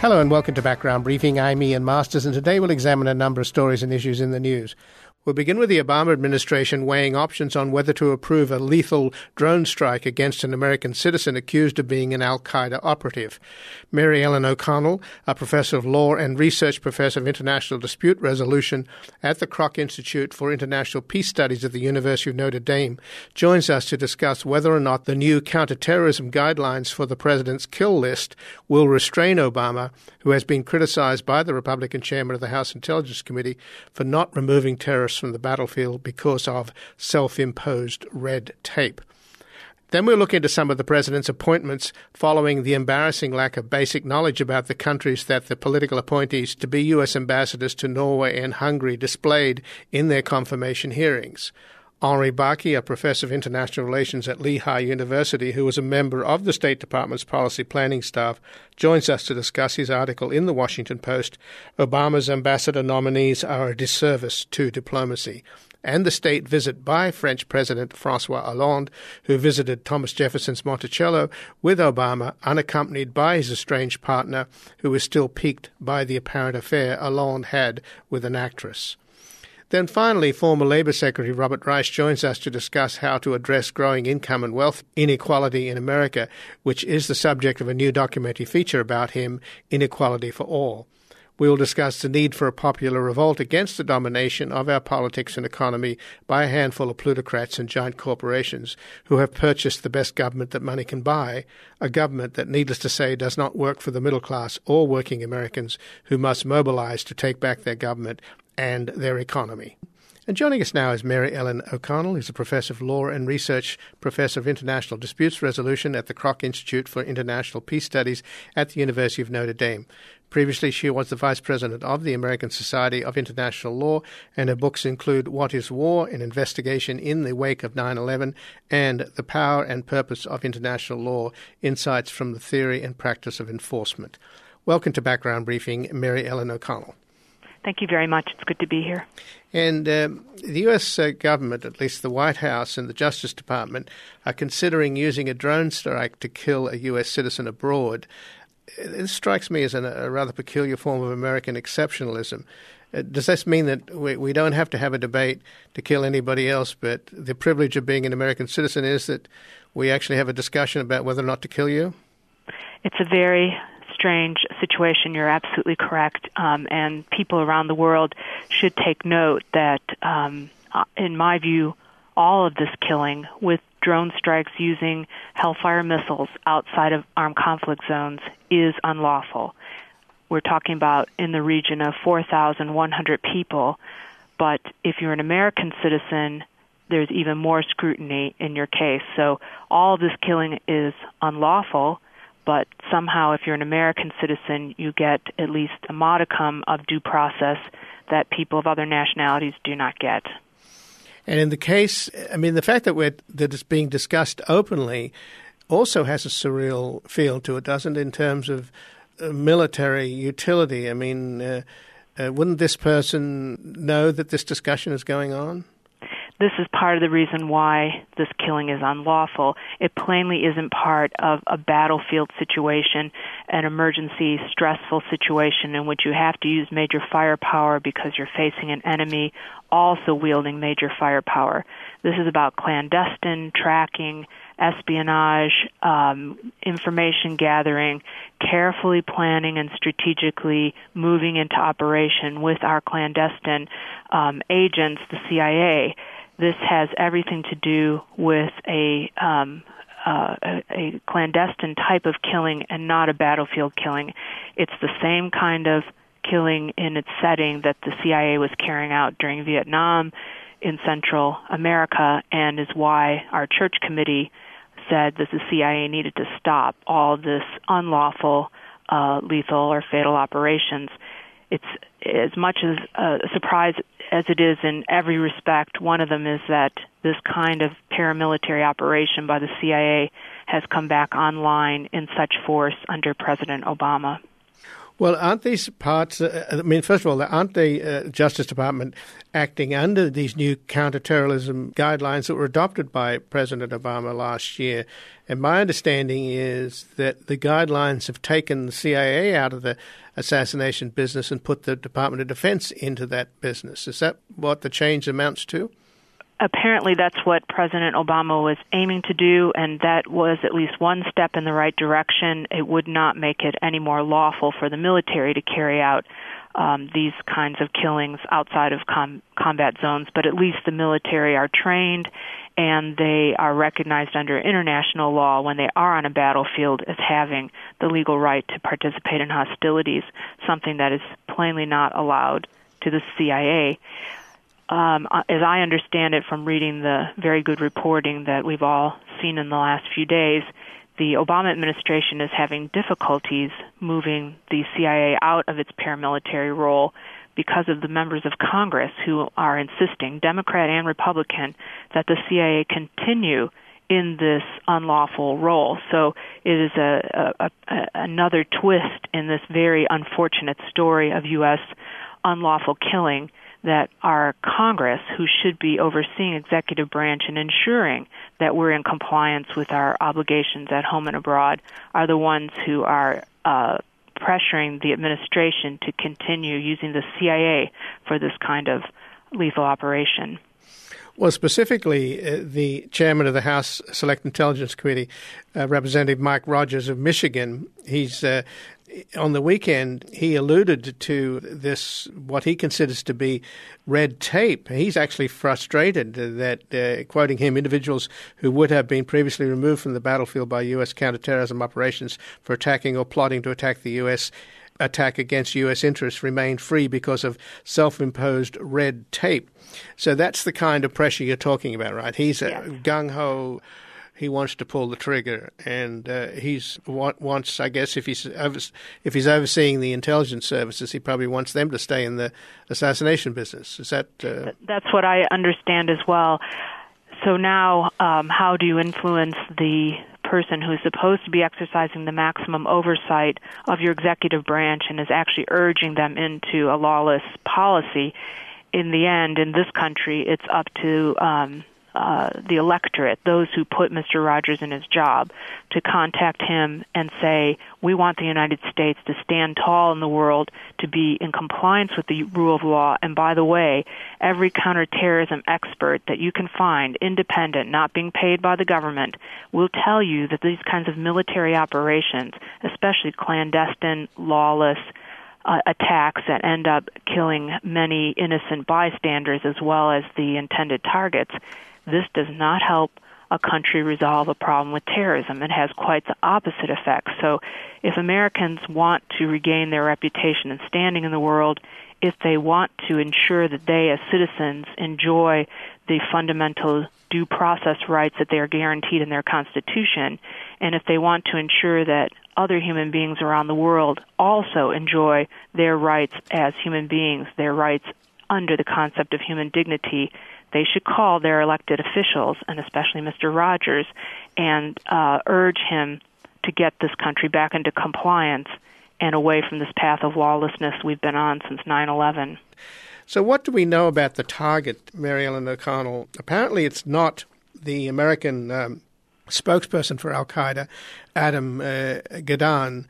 Hello and welcome to Background Briefing. I'm Ian Masters, and today we'll examine a number of stories and issues in the news. We'll begin with the Obama administration weighing options on whether to approve a lethal drone strike against an American citizen accused of being an al-Qaeda operative. Mary Ellen O'Connell, a professor of law and research professor of international dispute resolution at the Kroc Institute for International Peace Studies at the University of Notre Dame, joins us to discuss whether or not the new counterterrorism guidelines for the president's kill list will restrain Obama, who has been criticized by the Republican chairman of the House Intelligence Committee for not removing terrorists from the battlefield because of self-imposed red tape. Then we'll look into some of the president's appointments following the embarrassing lack of basic knowledge about the countries that the political appointees to be U.S. ambassadors to Norway and Hungary displayed in their confirmation hearings. Henri Baki, a professor of international relations at Lehigh University, who was a member of the State Department's policy planning staff, joins us to discuss his article in the Washington Post, Obama's Ambassador Nominees Are a Disservice to Diplomacy, and the state visit by French President François Hollande, who visited Thomas Jefferson's Monticello with Obama, unaccompanied by his estranged partner, who was still piqued by the apparent affair Hollande had with an actress. Then finally, former Labour Secretary Robert Reich joins us to discuss how to address growing income and wealth inequality in America, which is the subject of a new documentary feature about him, Inequality for All. We will discuss the need for a popular revolt against the domination of our politics and economy by a handful of plutocrats and giant corporations who have purchased the best government that money can buy, a government that, needless to say, does not work for the middle class or working Americans who must mobilize to take back their government and their economy. And joining us now is Mary Ellen O'Connell, who's a professor of law and research professor of international disputes resolution at the Kroc Institute for International Peace Studies at the University of Notre Dame. Previously, she was the vice president of the American Society of International Law, and her books include What is War? An Investigation in the Wake of 9/11, and The Power and Purpose of International Law, Insights from the Theory and Practice of Enforcement. Welcome to Background Briefing, Mary Ellen O'Connell. Thank you very much. It's good to be here. And the U.S. government, at least the White House and the Justice Department, are considering using a drone strike to kill a U.S. citizen abroad. This strikes me as a rather peculiar form of American exceptionalism. Does this mean that we don't have to have a debate to kill anybody else, but the privilege of being an American citizen is that we actually have a discussion about whether or not to kill you? It's a very strange situation. You're absolutely correct. And people around the world should take note that, in my view, all of this killing with drone strikes using Hellfire missiles outside of armed conflict zones is unlawful. We're talking about in the region of 4,100 people, but if you're an American citizen, there's even more scrutiny in your case. So all of this killing is unlawful, but somehow if you're an American citizen, you get at least a modicum of due process that people of other nationalities do not get. And in the case, I mean, the fact that it's being discussed openly also has a surreal feel to it, doesn't it, in terms of military utility? I mean, wouldn't this person know that this discussion is going on? This is part of the reason why this killing is unlawful. It plainly isn't part of a battlefield situation, an emergency, stressful situation in which you have to use major firepower because you're facing an enemy also wielding major firepower. This is about clandestine tracking, espionage, information gathering, carefully planning and strategically moving into operation with our clandestine agents, the CIA. This has everything to do with a clandestine type of killing and not a battlefield killing. It's the same kind of killing in its setting that the CIA was carrying out during Vietnam in Central America, and is why our church committee said that the CIA needed to stop all this unlawful, lethal or fatal operations. It's as much as a surprise as it is in every respect. One of them is that this kind of paramilitary operation by the CIA has come back online in such force under President Obama. Well, aren't these parts, first of all, aren't the Justice Department acting under these new counterterrorism guidelines that were adopted by President Obama last year? And my understanding is that the guidelines have taken the CIA out of the assassination business and put the Department of Defense into that business. Is that what the change amounts to? Apparently that's what President Obama was aiming to do, and that was at least one step in the right direction. It would not make it any more lawful for the military to carry out these kinds of killings outside of combat zones, but at least the military are trained and they are recognized under international law when they are on a battlefield as having the legal right to participate in hostilities, something that is plainly not allowed to the CIA. As I understand it from reading the very good reporting that we've all seen in the last few days, the Obama administration is having difficulties moving the CIA out of its paramilitary role because of the members of Congress who are insisting, Democrat and Republican, that the CIA continue in this unlawful role. So it is another twist in this very unfortunate story of U.S. unlawful killing that our Congress, who should be overseeing executive branch and ensuring that we're in compliance with our obligations at home and abroad, are the ones who are pressuring the administration to continue using the CIA for this kind of lethal operation. Well, specifically, the chairman of the House Select Intelligence Committee, Representative Mike Rogers of Michigan, he's on the weekend, he alluded to this, what he considers to be red tape. He's actually frustrated that, quoting him, individuals who would have been previously removed from the battlefield by U.S. counterterrorism operations for attacking or plotting to attack the U.S. attack against U.S. interests remain free because of self-imposed red tape. So that's the kind of pressure you're talking about, right? He's gung-ho. He wants to pull the trigger, and he's wants. I guess if he's overseeing the intelligence services, he probably wants them to stay in the assassination business. Is that? That's what I understand as well. So now, how do you influence the person who's supposed to be exercising the maximum oversight of your executive branch and is actually urging them into a lawless policy? In the end, in this country, it's up to the electorate, those who put Mr. Rogers in his job, to contact him and say, we want the United States to stand tall in the world, to be in compliance with the rule of law. And by the way, every counterterrorism expert that you can find, independent, not being paid by the government, will tell you that these kinds of military operations, especially clandestine, lawless attacks that end up killing many innocent bystanders as well as the intended targets, this does not help a country resolve a problem with terrorism. It has quite the opposite effect. So if Americans want to regain their reputation and standing in the world, if they want to ensure that they as citizens enjoy the fundamental due process rights that they are guaranteed in their Constitution, and if they want to ensure that other human beings around the world also enjoy their rights as human beings, their rights under the concept of human dignity, they should call their elected officials, and especially Mr. Rogers, and urge him to get this country back into compliance and away from this path of lawlessness we've been on since 9/11. So what do we know about the target, Mary Ellen O'Connell? Apparently it's not the American spokesperson for al-Qaeda, Adam Gadahn.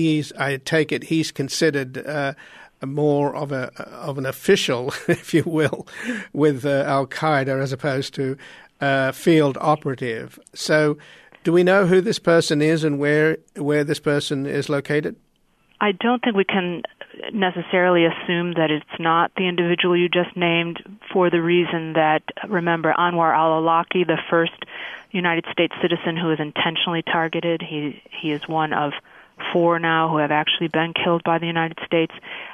I take it, he's considered more of an official, if you will, with al-Qaeda as opposed to field operative. So do we know who this person is and where this person is located? I don't think we can necessarily assume that it's not the individual you just named, for the reason that, remember, Anwar al-Awlaki, the first United States citizen who was intentionally targeted, he is one of 4 now who have actually been killed by the United States.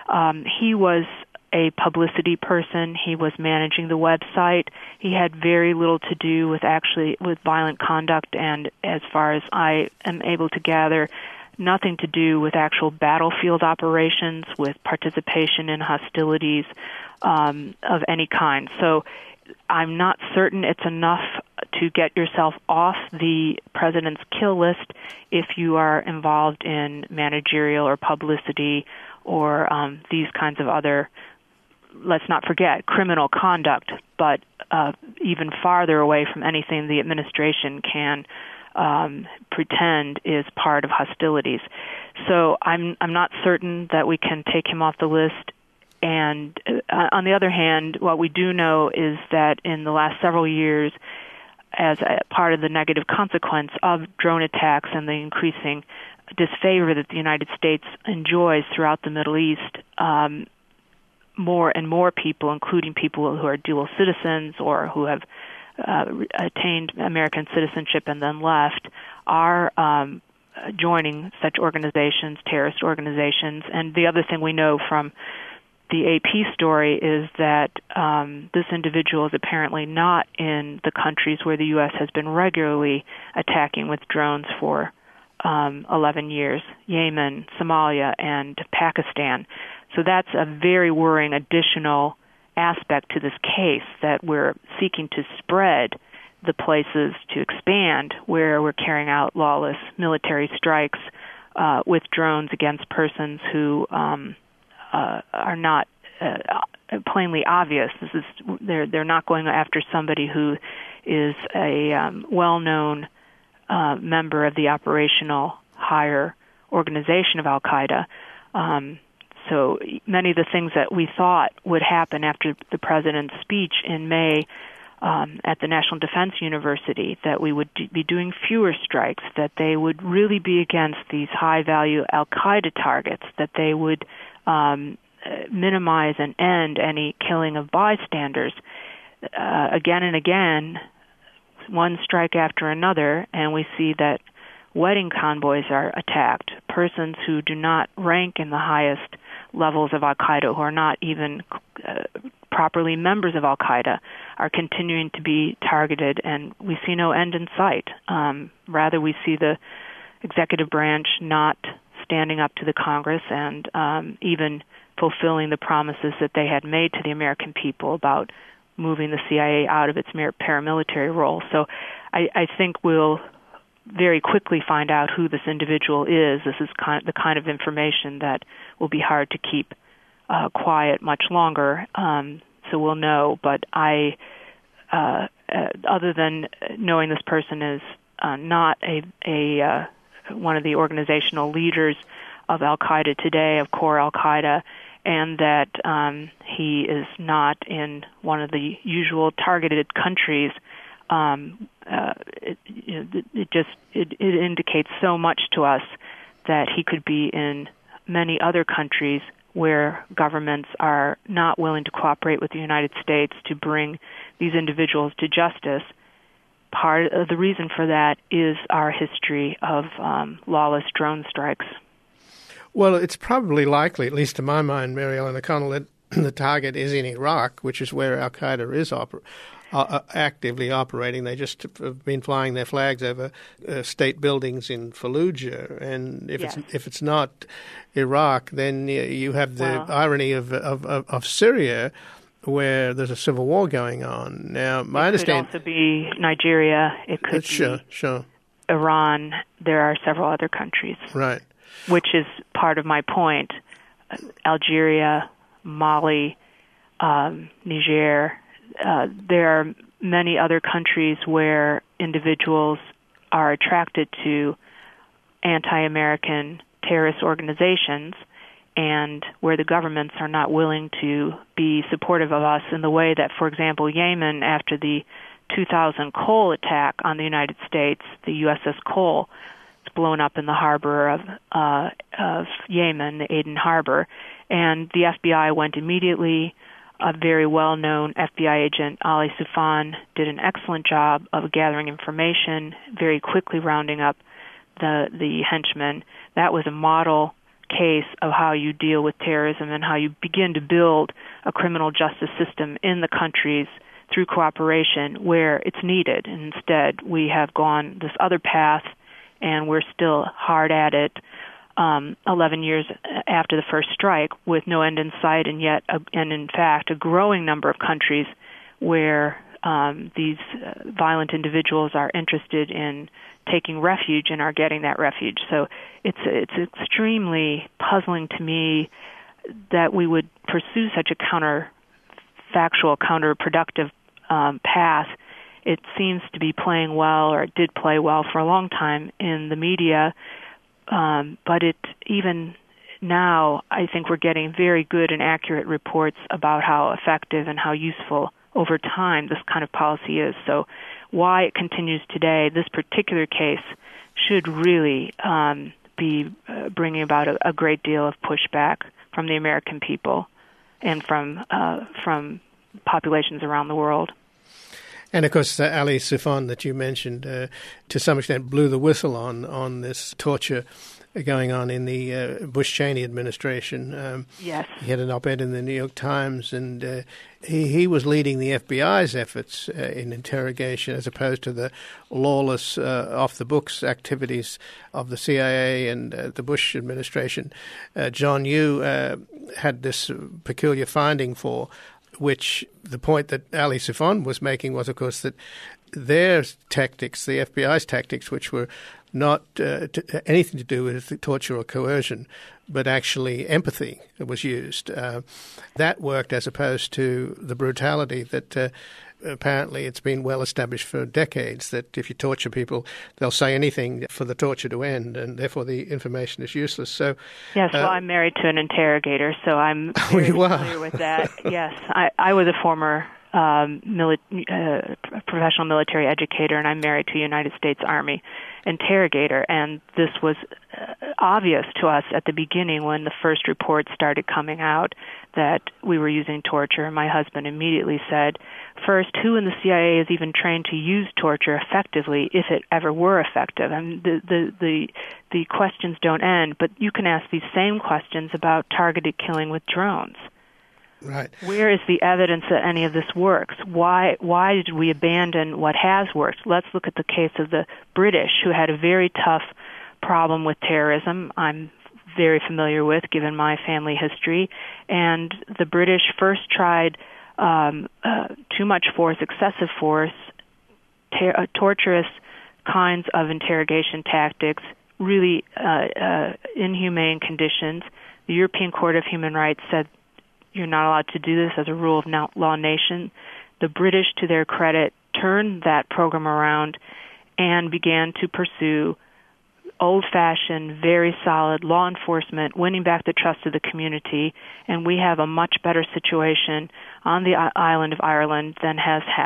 He was a publicity person. He was managing the website. He had very little to do with violent conduct, and as far as I am able to gather, nothing to do with actual battlefield operations, with participation in hostilities of any kind. So I'm not certain it's enough to get yourself off the president's kill list if you are involved in managerial or publicity or these kinds of other, let's not forget, criminal conduct, but even farther away from anything the administration can pretend is part of hostilities. So I'm not certain that we can take him off the list. And on the other hand, what we do know is that in the last several years, as a part of the negative consequence of drone attacks and the increasing disfavor that the United States enjoys throughout the Middle East, more and more people, including people who are dual citizens or who have attained American citizenship and then left, are joining such organizations, terrorist organizations. And the other thing we know from the AP story is that this individual is apparently not in the countries where the U.S. has been regularly attacking with drones for 11 years, Yemen, Somalia, and Pakistan. So that's a very worrying additional aspect to this case, that we're seeking to spread the places to expand where we're carrying out lawless military strikes with drones against persons who are not plainly obvious. They're not going after somebody who is a well-known member of the operational higher organization of Al-Qaeda. So many of the things that we thought would happen after the president's speech in May at the National Defense University, that we would be doing fewer strikes, that they would really be against these high-value Al-Qaeda targets, that they would minimize and end any killing of bystanders. Again and again, one strike after another, and we see that wedding convoys are attacked. Persons who do not rank in the highest levels of Al-Qaeda, who are not even properly members of Al-Qaeda, are continuing to be targeted, and we see no end in sight. Rather, we see the executive branch not standing up to the Congress and even fulfilling the promises that they had made to the American people about moving the CIA out of its paramilitary role. So I think we'll very quickly find out who this individual is. This is the kind of information that will be hard to keep quiet much longer. So we'll know. But other than knowing this person is not one of the organizational leaders of Al-Qaeda today, of core Al-Qaeda, and that he is not in one of the usual targeted countries, it indicates so much to us that he could be in many other countries where governments are not willing to cooperate with the United States to bring these individuals to justice. Part of the reason for that is our history of lawless drone strikes. Well, it's probably likely, at least to my mind, Mary Ellen O'Connell, that the target is in Iraq, which is where Al-Qaeda is actively operating. They just have been flying their flags over state buildings in Fallujah. And if it's not Iraq, then you have the irony of Syria, where there's a civil war going on. Now, my understanding... It could also be Nigeria. It could be Iran. There are several other countries. Right. Which is part of my point. Algeria, Mali, Niger. There are many other countries where individuals are attracted to anti-American terrorist organizations, and where the governments are not willing to be supportive of us in the way that, for example, Yemen, after the 2000 Cole attack on the United States, the USS Cole, it's blown up in the harbor of Yemen, the Aden Harbor, and the FBI went immediately. A very well-known FBI agent, Ali Soufan, did an excellent job of gathering information, very quickly rounding up the henchmen. That was a model case of how you deal with terrorism and how you begin to build a criminal justice system in the countries through cooperation where it's needed. And instead, we have gone this other path, and we're still hard at it 11 years after the first strike with no end in sight, and in fact, a growing number of countries where these violent individuals are interested in taking refuge and are getting that refuge. So it's extremely puzzling to me that we would pursue such a counterfactual, counterproductive path. It seems to be playing well, or it did play well for a long time in the media, but it even now, I think we're getting very good and accurate reports about how effective and how useful over time this kind of policy is. So why it continues today, this particular case, should really be bringing about a great deal of pushback from the American people and from populations around the world. And, of course, Ali Soufan that you mentioned, to some extent blew the whistle on this torture going on in the Bush-Cheney administration. Yes. He had an op-ed in the New York Times, and he was leading the FBI's efforts in interrogation as opposed to the lawless, off-the-books activities of the CIA and the Bush administration. John Yoo had this peculiar finding for which the point that Ali Soufan was making was, of course, that their tactics, the FBI's tactics, which were not anything to do with torture or coercion, but actually empathy was used. That worked as opposed to the brutality that apparently it's been well established for decades that if you torture people, they'll say anything for the torture to end, and therefore the information is useless. So, yes, well, I'm married to an interrogator, so I'm very familiar with that. Yes, I was a former professional military educator, and I'm married to a United States Army interrogator, and this was obvious to us at the beginning when the first reports started coming out that we were using torture. My husband immediately said, first, who in the CIA is even trained to use torture effectively, if it ever were effective? And the questions don't end, but you can ask these same questions about targeted killing with drones. Right. Where is the evidence that any of this works? Why did we abandon what has worked? Let's look at the case of the British, who had a very tough problem with terrorism. I'm very familiar with, given my family history. And the British first tried too much force, excessive force, torturous kinds of interrogation tactics, really inhumane conditions. The European Court of Human Rights said you're not allowed to do this as a rule of law nation. The British, to their credit, turned that program around and began to pursue old-fashioned, very solid law enforcement, winning back the trust of the community, and we have a much better situation on the island of Ireland than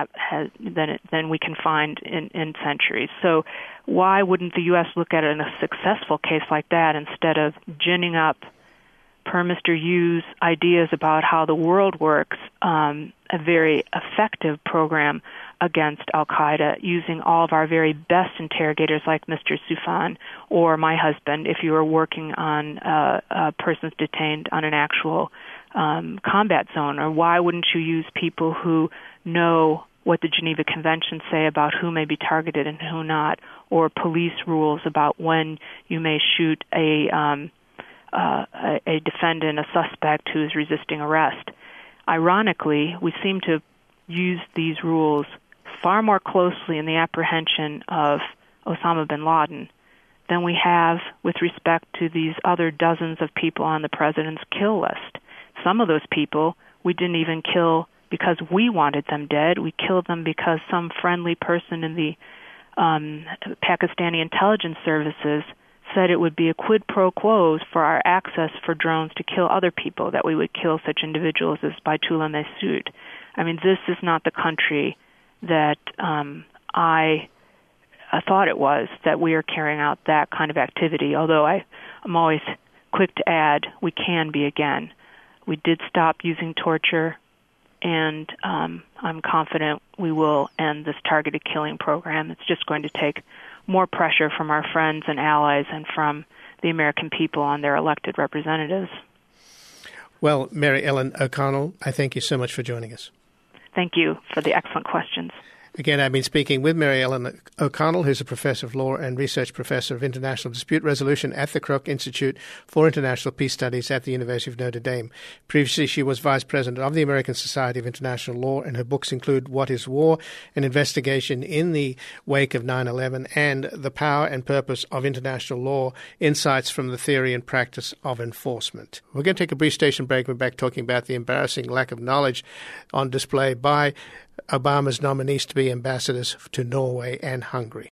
than we can find in centuries. So why wouldn't the U.S. look at it in a successful case like that instead of ginning up per Mr. Yu's ideas about how the world works, a very effective program against al-Qaeda, using all of our very best interrogators like Mr. Soufan or my husband, if you were working on persons detained on an actual combat zone? Or why wouldn't you use people who know what the Geneva Conventions say about who may be targeted and who not, or police rules about when you may shoot a defendant, a suspect who is resisting arrest? Ironically, we seem to use these rules far more closely in the apprehension of Osama bin Laden than we have with respect to these other dozens of people on the president's kill list. Some of those people we didn't even kill because we wanted them dead. We killed them because some friendly person in the Pakistani intelligence services said it would be a quid pro quo for our access for drones to kill other people, that we would kill such individuals as Baitullah Mehsud. I mean, this is not the country that I thought it was, that we are carrying out that kind of activity, although I'm always quick to add we can be again. We did stop using torture, and I'm confident we will end this targeted killing program. It's just going to take more pressure from our friends and allies and from the American people on their elected representatives. Well, Mary Ellen O'Connell, I thank you so much for joining us. Thank you for the excellent questions. Again, I've been speaking with Mary Ellen O'Connell, who's a professor of law and research professor of international dispute resolution at the Kroc Institute for International Peace Studies at the University of Notre Dame. Previously, she was vice president of the American Society of International Law, and her books include What is War? An Investigation in the Wake of 9/11, and The Power and Purpose of International Law, Insights from the Theory and Practice of Enforcement. We're going to take a brief station break. We're back talking about the embarrassing lack of knowledge on display by Obama's nominees to be ambassadors to Norway and Hungary.